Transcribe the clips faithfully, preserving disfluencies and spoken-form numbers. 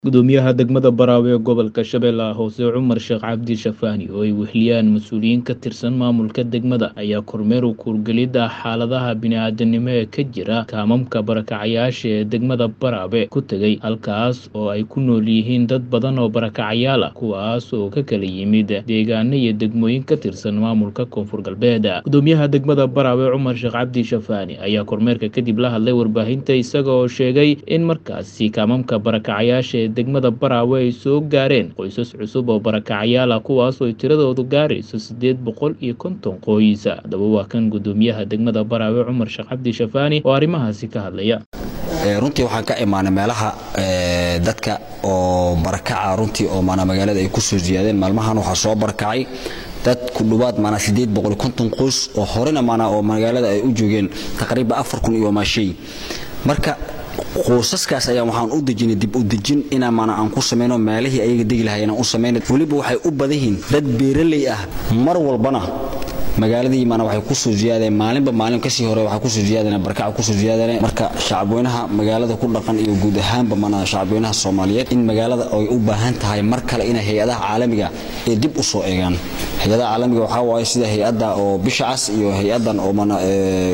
Gudoomiyaha degmada Baraawe ee gobolka Shabeellaha Hoose Cumar Sheekh Cabdi Shafaani oo ay weheliyaan mas'uuliyiin ka tirsan maamulka degmada ayaa kormeer u kuurgelida xaaladaha bini'aadanimo ee ka jira kaamamka barakacayaasha ee degmada Baraawe ku tegay halkaas oo ay ku nool yihiin dad badan oo barakacayaal ah kuwaas oo ka kala yimid deegaano iyo degmooyin ka tirsan maamulka Koonfur Galbeed. Gudoomiyaha degmada Baraawe Cumar Sheekh Cabdi Shafaani ayaa kormeerka kadib la hadlay warbaahinta isaga oo sheegay in markaasi kaamamka barakacayaasha degmada Baraawe ay soo gaareen qoysas cusub oo barakacayaal ah kuwaas oo tiradoodu gaarayso sideed boqol iyo konton qoys. Haddaba waa kan gudoomiyaha degmada Baraawe Cumar Sheekh Cabdi Shafaani oo arrimahaasi ka hadlaya. runtii waxaan ka imaanay meelaha dadka oo barakaca runtii oo maana magaalada ay ku soo ziyaadeen maalmahan waxa soo barakacay dad ku dhawaad maana sideed boqol iyo konton qoys oo horena maana oo magaalada ay u joogeen taqriiban afar kun iyo maashay. marka qoysaskaas ayaa waxaan u dejinay dib u dejin inaan maana aan ku sameeyno meelihii ayaga degi lahaayeen u sameeyno waliba waxay u badan yihiin dad beeraley ah mar walbana magaaladii maana waxay ku soo ziyaadeen maalinba maalin ka sii hore waxa ku soo ziyaadeen barakac ku soo ziyaadeen marka shacabweynaha magaalada ku dhaqan iyo guud ahaanba maana shacabweynaha Soomaaliyeed in magaalada ay u baahan tahay mar kale in hay'adaha caalamiga ee dib u soo eegaan hay'adaha caalamiga waxa waay sida hay'adda oo Bishacas iyo hay'adan oo maana ee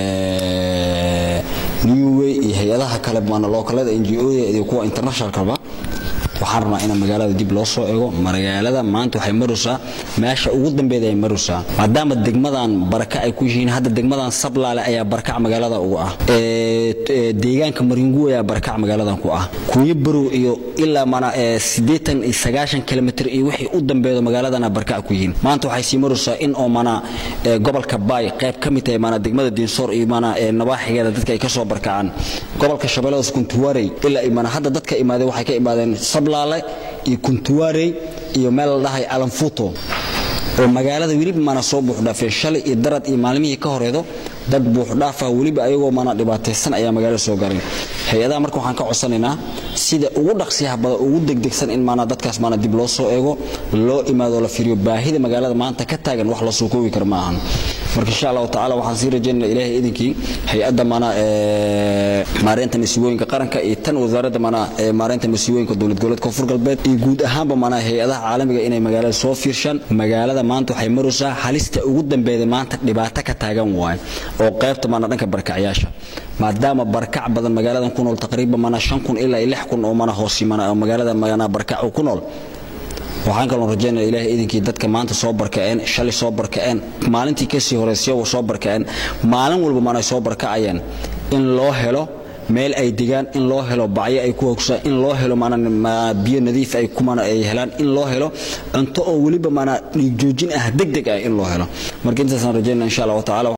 New Way iyo hay'adaha kale maana localada N G O iyo kuwa international kalba waxaan rabnaa in magaalada dib loo soo eego magaalada maanta waxay maraysaa meesha ugu dambeeyay ay maraysaa maadaama degmadan baraka ay ku yihiin hadda degmadan Sablaale ayaa baraka magaalada ugu ah ee deegaanka Maringu ayaa baraka magaalada ku ah kuuyi baro iyo ilaa mana siddeetan iyo sagaashan kilomitir iyo wixii u dambeeyo magaaladana baraka ku yihiin maanta waxay sii maraysaa in oo mana gobolka Baay qayb ka mid ah mana degmada Dinsor iyo mana nabaaxigeeda dadka ay ka soo barakacaan gobolka Shabeellaha Kuntuwaarey ilaa mana hadda dadka imaadeen waxay ka imaadeen Sablaale iyo Kuntuwaarey iyo meel la dhahay Alanfuuto oo magaalada waliba mana soo buuxdhaafay shalay iyo darad iyo maalmihii ka horeedo dad buuxdhaafa waliba ayagoo mana dhibaataysan ayaa magaalada soo gaareen hay'adaha marka waxaan ka codsanaynaa sida ugu dhaqsiyaha badan ugu degdegsan in mana dadkaas mana dib loo soo eego loo imaado la fiiriyo baahida magaalada maanta ka taagan wax la soo koobi karo ma ahan marka insha Allah ta'ala waxaan sii rajaynaynaa Ilaahay idinkii hay'adda mana ee maareynta masiibooyinka qaranka iyo tan wasaaradda mana ee maareynta masiibooyinka dawlad goboleedka Koonfur Galbeed iyo guud ahaanba mana hay'adaha caalamiga inay magaalada soo fiirshaan magaalada maanta waxay maraysaa halista ugu dambeeyay maanta dhibaato ka taagan waay oo qaybta mana dhanka barakacayaasha maadaama barakac badan magaaladan ku nool taqriiban mana shan kun ilaa lix kun oo mana hoosi mana magaalada magana barakac ku nool waxaan kaloo rajaynayaa Ilaahay idinkii dadka maanta soo barkaceen shalay soo barkaceen maalintii ka sii horeysay oo soo barkaceen maalin walba mana soo barkacayeen in loo helo meel ay digaan in loo helo bacyo ay ku hogsa in loo helo mana biyo nadiif ay kuma ay helaan in loo helo cunto oo waliba mana joojin ah degdeg ah in loo helo marka intaas aan rajaynaa insha Allah ta'ala